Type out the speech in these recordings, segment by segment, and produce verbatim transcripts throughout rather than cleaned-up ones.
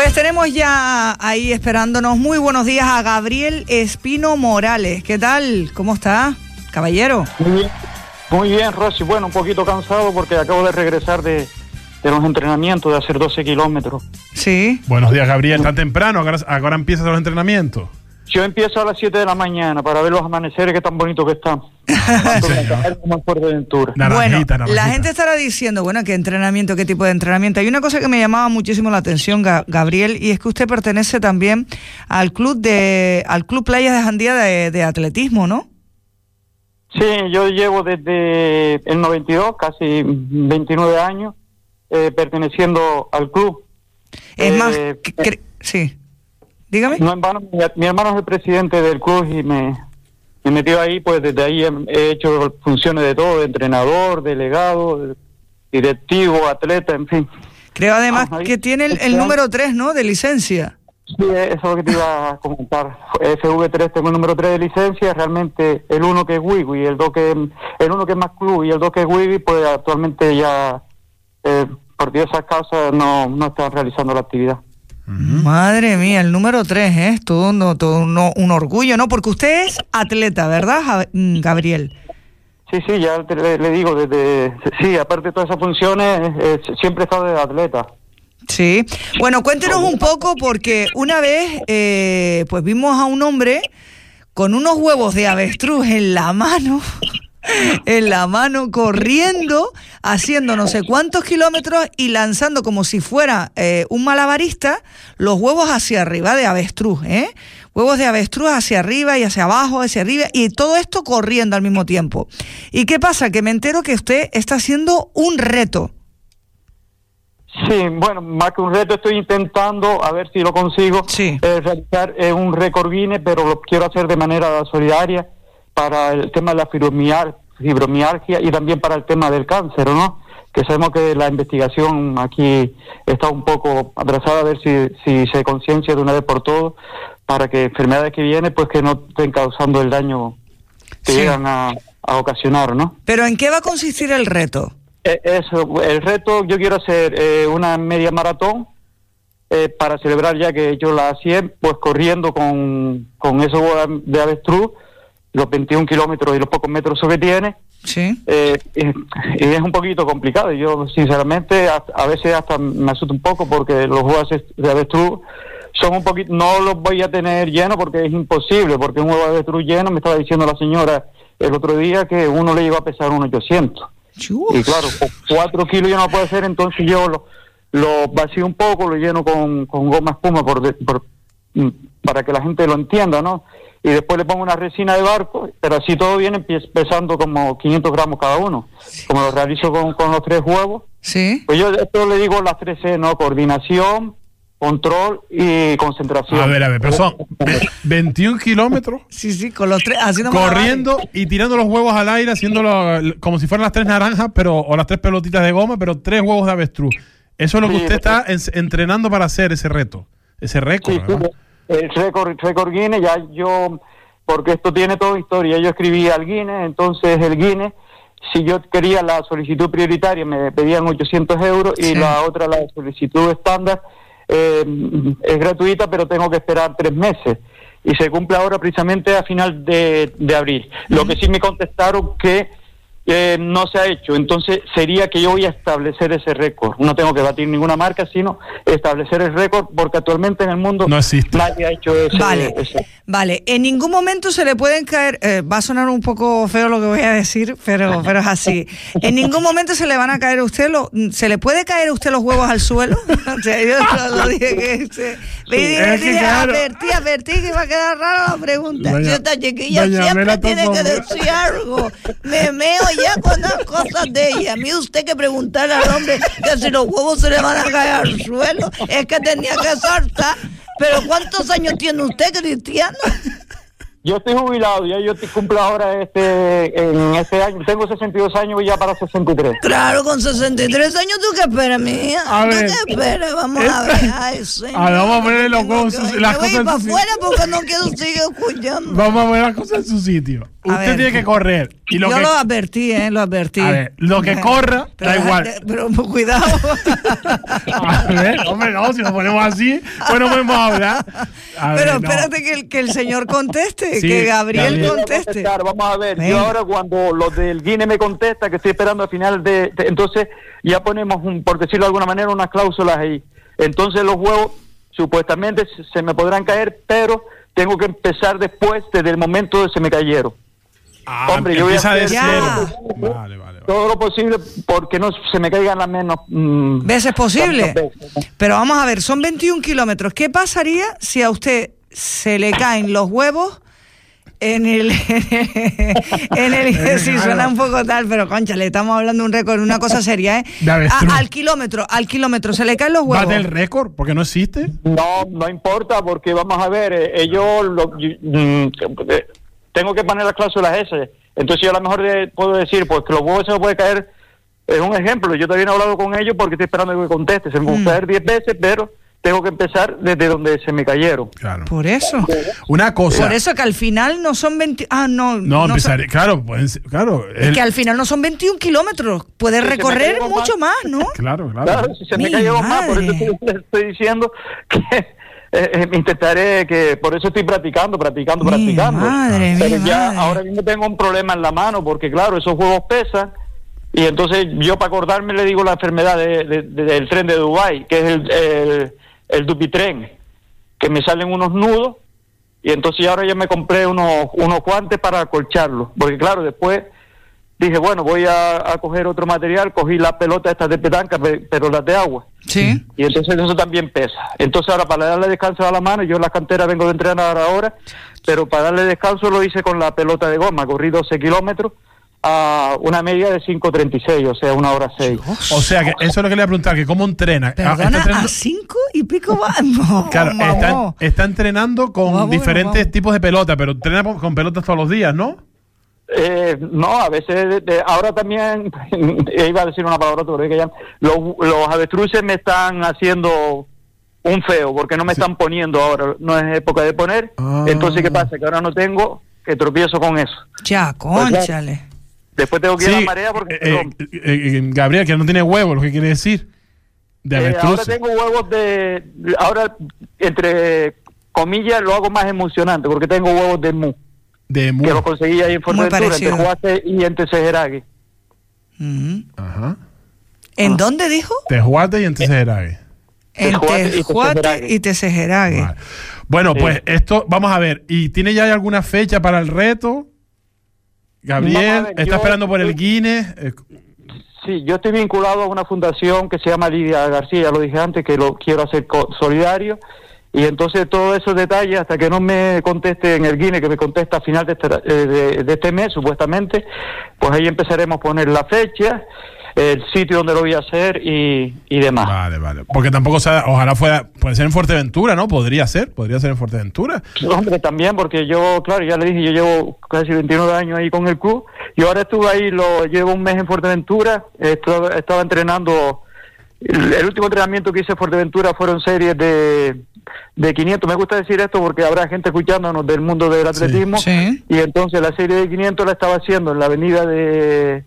Pues tenemos ya ahí esperándonos. Muy buenos días a Gabriel Espino Morales. ¿Qué tal? ¿Cómo está, caballero? Muy bien, muy bien, Rosy. Bueno, un poquito cansado porque acabo de regresar de, de los entrenamientos, de hacer doce kilómetros. Sí. Buenos días, Gabriel. ¿Tan temprano? Ahora, ahora empiezan los entrenamientos. Yo empiezo a las siete de la mañana para ver los amaneceres, que tan bonitos que están. Como Fuerteventura. Bueno, la gente estará diciendo, bueno, ¿qué entrenamiento, qué tipo de entrenamiento? Hay una cosa que me llamaba muchísimo la atención, Gabriel, y es que usted pertenece también al club de al club Playas de Jandía de, de atletismo, ¿no? Sí, yo llevo desde el noventa y dos, casi veintinueve años, eh, perteneciendo al club. Es eh, más, que, que, sí. Dígame. No en vano, mi, mi hermano es el presidente del club y me, me metió ahí, pues desde ahí he, he hecho funciones de todo, de entrenador, delegado, de, directivo, atleta, en fin. Creo además ah, que tiene el, el número tres, ¿no?, de licencia. Sí, eso es lo que te iba a comentar. F V tres, tengo el número tres de licencia, realmente el uno que es Wigui, el dos que el uno que es más club y el dos que es Wigui, pues actualmente ya eh, por diversas causas no, no están realizando la actividad. Madre mía, el número tres, ¿eh? Es todo, un, todo un, un orgullo, ¿no? Porque usted es atleta, ¿verdad, Gabriel? Sí, sí, ya te, le, le digo, desde sí, aparte de todas esas funciones, eh, siempre he estado de atleta. Sí, bueno, cuéntenos un poco, porque una vez, eh, pues vimos a un hombre con unos huevos de avestruz en la mano... en la mano, corriendo, haciendo no sé cuántos kilómetros y lanzando como si fuera eh, un malabarista los huevos hacia arriba de avestruz, ¿eh? Huevos de avestruz hacia arriba y hacia abajo, hacia arriba, y todo esto corriendo al mismo tiempo. ¿Y qué pasa? Que me entero que usted está haciendo un reto. Sí, bueno, más que un reto, estoy intentando, a ver si lo consigo, sí. eh, realizar eh, un récord Guinness, pero lo quiero hacer de manera solidaria, para el tema de la fibromial, fibromialgia y también para el tema del cáncer, ¿no? Que sabemos que la investigación aquí está un poco atrasada, a ver si, si se conciencia de una vez por todo, para que enfermedades que vienen, pues que no estén causando el daño que sí. llegan a, a ocasionar, ¿no? ¿Pero en qué va a consistir el reto? Eh, eso, el reto, yo quiero hacer eh, una media maratón, eh, para celebrar ya que he hecho la cien, pues corriendo con, con esos de avestruz, los veintiún kilómetros y los pocos metros que tiene. Sí. Eh, y, y es un poquito complicado. Yo, sinceramente, a, a veces hasta me asusto un poco porque los huevos de avestruz son un poquito... No los voy a tener llenos porque es imposible, porque un huevo de avestruz lleno, me estaba diciendo la señora el otro día que uno le iba a pesar unos ochocientos. Uf. Y claro, cuatro kilos yo no puedo hacer, entonces yo lo, lo vacío un poco, lo lleno con, con goma espuma por, por, para que la gente lo entienda, ¿no? Y después le pongo una resina de barco, pero así todo viene pesando como quinientos gramos cada uno. Como lo realizo con, con los tres huevos. Sí. Pues yo esto le digo las tres C, ¿no? Coordinación, control y concentración. A ver, a ver, pero son veintiún kilómetros. Sí, sí, con los tres, haciendo corriendo malabares. Y tirando los huevos al aire, haciéndolo como si fueran las tres naranjas, pero o las tres pelotitas de goma, pero tres huevos de avestruz. Eso es lo que sí, usted está en, entrenando para hacer ese reto, ese récord, sí, ¿verdad? Sí, el récord, récord Guinness, ya yo, porque esto tiene toda historia, yo escribí al Guinness, entonces el Guinness, si yo quería la solicitud prioritaria, me pedían ochocientos euros, sí. Y la otra, la solicitud estándar, eh, es gratuita, pero tengo que esperar tres meses, y se cumple ahora precisamente a final de, de abril. Uh-huh. Lo que sí me contestaron que Eh, no se ha hecho, entonces sería que yo voy a establecer ese récord. No tengo que batir ninguna marca, sino establecer el récord, porque actualmente en el mundo no existe. Nadie ha hecho ese. Vale, ese. Vale. En ningún momento se le pueden caer, eh, va a sonar un poco feo lo que voy a decir, pero pero es así. En ningún momento se le van a caer a usted, lo, ¿se le puede caer a usted los huevos al suelo? O sea, yo lo, lo dije que... Se, sí, dije, es que dije, claro. advertí, advertí que iba a quedar rara la pregunta. Doña, yo esta chiquilla siempre tiene que decir algo. Me meo ya con las cosas de ella. A mí usted que preguntarle al hombre que si los huevos se le van a caer al suelo, es que tenía que soltar. Pero ¿cuántos años tiene usted, Cristiano? Yo estoy jubilado, ya yo cumplo ahora este en este año, tengo sesenta y dos años y ya para sesenta y tres. Claro, con sesenta y tres años, ¿tú qué esperas, mía? A ¿Tú ver, qué esperas? Vamos a ver. Ay, señor. A ver, vamos a poner los Tengo huevos que- sus- Me las voy cosas en para su afuera porque no quiero seguir escuchando. Vamos a poner las cosas en su sitio. A Usted ver. tiene que correr. Y lo Yo que, lo advertí, ¿eh? Lo advertí. A ver, lo que corra, Pero da deja- igual. de- Pero cuidado. A ver, hombre, no, si nos ponemos así, pues no podemos hablar. A ver, Pero no. espérate que el, que el señor conteste, Sí, que Gabriel Gabriel. conteste. Vamos a ver, Venga. yo ahora cuando los del Guinness me contesta que estoy esperando al final de, de- entonces ya ponemos, un, por decirlo de alguna manera, unas cláusulas ahí. Entonces los huevos supuestamente se, se me podrán caer, pero tengo que empezar después, desde el momento de se me cayeron. Ah, Hombre, yo voy a empieza de hacer- cero. Ya. Vale, vale, vale. Todo lo posible porque no se me caigan las menos mm, ¿Veces posible? tantas veces, ¿no? Pero vamos a ver, son veintiún kilómetros. ¿Qué pasaría si a usted se le caen los huevos en el... en el sí, suena un poco tal, pero concha, le estamos hablando de un récord, una cosa seria, ¿eh? De avestruz. A- al kilómetro, al kilómetro, se le caen los huevos. ¿Bate el récord? Porque no existe. No, no importa porque vamos a ver, eh, ellos lo, y- mm, eh, tengo que poner las cláusulas esas. Entonces yo a lo mejor eh, puedo decir pues que los huevos se me puede caer. Es un ejemplo, yo todavía no he hablado con ellos porque estoy esperando que me conteste. Se me puede Mm. caer diez veces, pero tengo que empezar desde donde se me cayeron. Claro. Por eso. Una cosa. Por eso que al final no son veinte... Ah, no. No, son- empezaré. Claro, pueden ser- claro. Es el- que al final no son veintiún kilómetros. Puedes Sí, se me recorrer cayó mucho más, ¿no? Claro, claro. Claro, si se me Mi cayó más, por eso madre. estoy, les estoy diciendo que eh, eh, intentaré que, por eso estoy practicando, practicando, Mi practicando. madre, mi Pero ya madre. ahora mismo tengo un problema en la mano porque claro, esos juegos pesan y entonces yo para acordarme le digo la enfermedad de, de- de- del tren de Dubái, que es el, el, el Dupitren, que me salen unos nudos y entonces ahora ya me compré unos, unos guantes para acolcharlos, porque claro, después dije, bueno, voy a, a coger otro material, cogí la pelota estas de petanca, pe- pero las de agua. Sí. Y entonces eso también pesa. Entonces ahora para darle descanso a la mano, yo en las canteras vengo de entrenar ahora, pero para darle descanso lo hice con la pelota de goma, corrí doce kilómetros a una media de cinco treinta y seis, o sea, una hora seis. O sea, que eso es lo que le voy a preguntar, que cómo entrena. Ah, está Perdona, entrenando- a cinco y pico vamos. Claro, está, vamos. está entrenando con Vamos, diferentes vamos. tipos de pelota, pero entrena con con pelotas todos los días, ¿no? Eh, no, a veces, de- de- ahora también, iba a decir una palabra, pero es que ya, los, los avestruces me están haciendo un feo, porque no me Sí. están poniendo ahora, no es época de poner, Ah. entonces ¿qué pasa? Que ahora no tengo, que tropiezo con eso. Ya, cónchale. Después tengo que ir a Sí, la marea porque... eh, eh, eh, eh, Gabriel, que no tiene huevo, lo que quiere decir. De Eh, ahora avestruz. tengo huevos de... Ahora, entre comillas, lo hago más emocionante, porque tengo huevos de mu, De mu. que los conseguí ahí en Fuerteventura, entre parecido. Tejuate y en Tejerague. Ujú. Ajá. ¿En Ah. dónde dijo? Tejuate y entonces Erague. En Tejuate y Tejuate Tejerague. y Tejerague. Vale. Bueno, Sí. pues esto, vamos a ver. ¿Y tiene ya alguna fecha para el reto? Gabriel, Vamos a ver, está yo- esperando por el Guinness. Eh, Sí, yo estoy vinculado a una fundación que se llama Lidia García, ya lo dije antes, que lo quiero hacer co- solidario, y entonces todos esos detalles, hasta que no me conteste en el Guinness, que me contesta a final de este, eh, de, de este mes, supuestamente, pues ahí empezaremos a poner la fecha, el sitio donde lo voy a hacer y, y demás. Vale, vale. Porque tampoco sabe, ojalá fuera, puede ser en Fuerteventura, ¿no? Podría ser, podría ser en Fuerteventura. Hombre, también, porque yo, claro, ya le dije, yo llevo casi veintinueve años ahí con el club, y ahora estuve ahí, lo llevo un mes en Fuerteventura, estaba, estaba entrenando, el, el último entrenamiento que hice en Fuerteventura fueron series de, de quinientos, me gusta decir esto porque habrá gente escuchándonos del mundo del atletismo, Sí. y entonces la serie de quinientos la estaba haciendo en la avenida de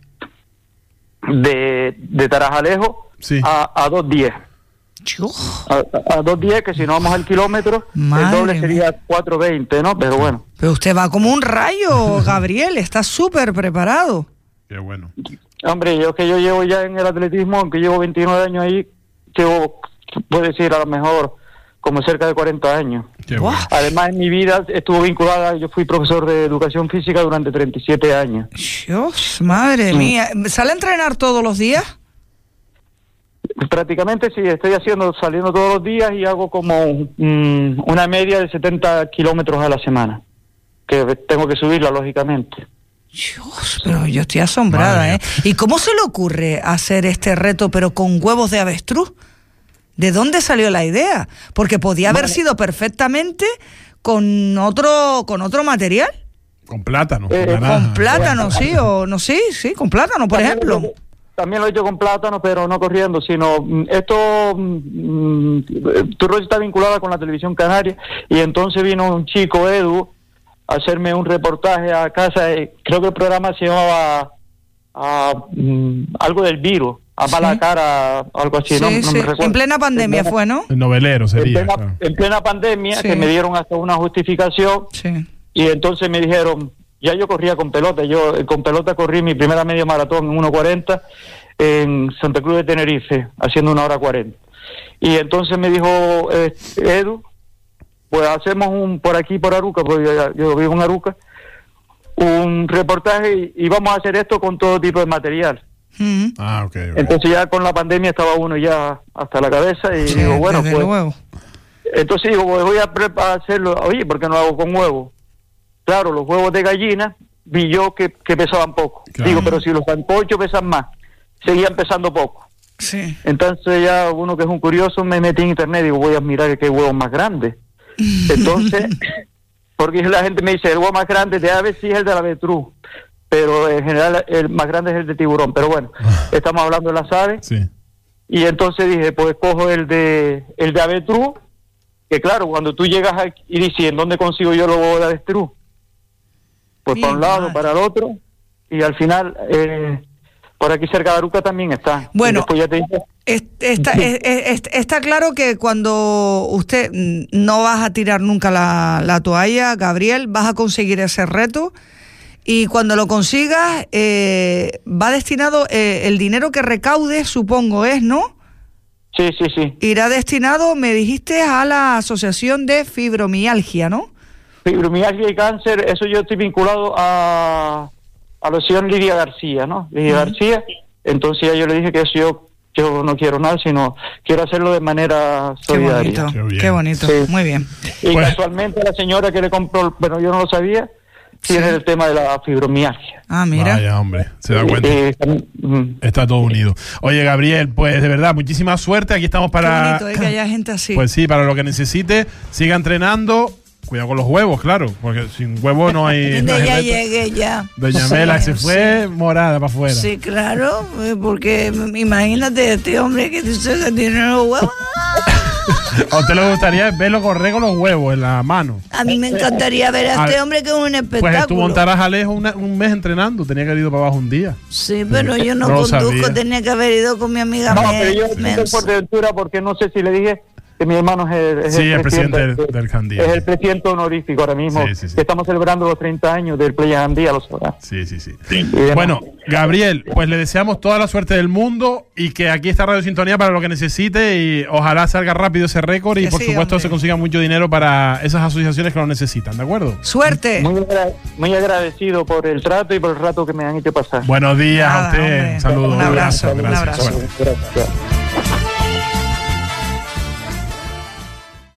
de, de Tarajalejo Sí. a, a dos diez. Chuf. A, a dos diez, que si no vamos al kilómetro, Madre el doble mía. sería cuatro veinte, ¿no? Pero bueno. Pero usted va como un rayo, Gabriel. Está súper preparado. Qué bueno. Hombre, yo que yo llevo ya en el atletismo, aunque llevo veintinueve años ahí, llevo, puedo decir, a lo mejor como cerca de cuarenta años. Qué Buah. bueno. Además, en mi vida estuvo vinculada, yo fui profesor de educación física durante treinta y siete años. Dios, madre mía. ¿Sale a entrenar todos los días? Prácticamente sí, estoy haciendo, saliendo todos los días y hago como mm, una media de setenta kilómetros a la semana, que tengo que subirla, lógicamente. Dios, pero yo estoy asombrada, Madre ¿eh? ¿Y cómo se le ocurre hacer este reto, pero con huevos de avestruz? ¿De dónde salió la idea? Porque podía haber Bueno. sido perfectamente con otro, con otro material. Con plátano. Eh, con, naranja. Con plátano, sí, o no, sí, sí, con plátano, por También ejemplo. lo- También lo he hecho con plátano, pero no corriendo, sino mm, esto, mm, tu rol está vinculada con la televisión canaria, y entonces vino un chico, Edu, a hacerme un reportaje a casa, eh, creo que el programa se llamaba ah, mm, algo del virus, a mala Sí. cara, algo así, Sí, no, no sí. me recuerdo. En plena pandemia En plena- fue, ¿no? El novelero en sería. plena, claro. en plena pandemia, Sí. que me dieron hasta una justificación, Sí. y entonces me dijeron, ya yo corría con pelota, yo eh, con pelota corrí mi primera media maratón en uno cuarenta en Santa Cruz de Tenerife, haciendo una hora cuarenta. Y entonces me dijo, eh, Edu, pues hacemos un por aquí, por Aruca, porque yo, yo vivo en Aruca, un reportaje y, y vamos a hacer esto con todo tipo de material. Mm. Ah, ok. ok. Entonces ya con la pandemia estaba uno ya hasta la cabeza y Sí, digo, bueno, desde pues... luego. Entonces digo, pues voy a preparar hacerlo, oye, ¿por qué no lo hago con huevos? Claro, los huevos de gallina vi yo que, que pesaban poco. Claro. Digo, pero si los sancochos pesan más, seguían pesando poco. Sí. Entonces ya uno que es un curioso me metí en internet y digo, voy a mirar qué huevos más grandes. Entonces, porque la gente me dice, el huevo más grande de ave sí es el de la avestruz, pero en general el más grande es el de tiburón. Pero bueno, estamos hablando de las aves. Sí. Y entonces dije, pues cojo el de el de avestruz, que claro, cuando tú llegas aquí y dices, ¿en dónde consigo yo los huevos de avestruz? Pues Bien, para un lado, vale. para el otro, y al final, eh, por aquí cerca de Aruca también está. Bueno. Y después ya te dije, Es- Está, es- es- está claro que cuando usted mm, no vas a tirar nunca la, la toalla, Gabriel, vas a conseguir ese reto, y cuando lo consigas eh, va destinado, eh, el dinero que recaudes, supongo es, ¿no? sí, sí, sí. Irá destinado, me dijiste, a la Asociación de Fibromialgia, ¿no? Fibromialgia y cáncer, eso yo estoy vinculado a, a la señora Lidia García, ¿no? Lidia Ujú. García. Entonces ya yo le dije que eso yo, yo no quiero nada, sino quiero hacerlo de manera Qué solidaria. bonito, Qué bien. qué bonito, Sí. muy bien. Y Pues- casualmente la señora que le compró, bueno, yo no lo sabía, Sí. tiene el tema de la fibromialgia. Ah, mira. Vaya, hombre. Se da cuenta. Eh, mm, Está todo unido. Oye, Gabriel, pues de verdad, muchísima suerte. Aquí estamos Qué para. bonito, eh, que haya gente así. Pues sí, para lo que necesite. Siga entrenando. Cuidado con los huevos, claro. Porque sin huevos no hay. no hay ya reto. llegué ya. Doña Sí, Mela se fue sí. morada para afuera. Sí, claro, eh, porque m- imagínate este hombre que dice que tiene los huevos. ¿A usted le gustaría verlo correr con los huevos en la mano? A mí me encantaría ver a A este ver, hombre que es un Pues espectáculo. estuvo en Tarajalejo una- un mes entrenando. Tenía que haber ido para abajo un día. Sí, pero yo no, No lo conduzco, sabía. tenía que haber ido con mi amiga no, Men- pero yo estoy Mensa. por ventura porque no sé si le dije que mi hermano es el, es Sí, el presidente del- del Jandía. Es el presidente honorífico ahora mismo. Sí, sí, sí. Que estamos celebrando los treinta años del Playa Jandía, lo sabrá. Sí, sí, sí. demás. Bueno, Gabriel, pues le deseamos toda la suerte del mundo y que aquí está Radio Sintonía para lo que necesite y ojalá salga rápido ese récord y Que por sí, supuesto hombre. se consiga mucho dinero para esas asociaciones que lo necesitan, ¿de acuerdo? Suerte. Muy, agra- muy agradecido por el trato y por el rato que me han hecho pasar. Buenos días Nada, a usted. hombre. Saludos. Un abrazo, un Gracias. abrazo. Bueno. Gracias.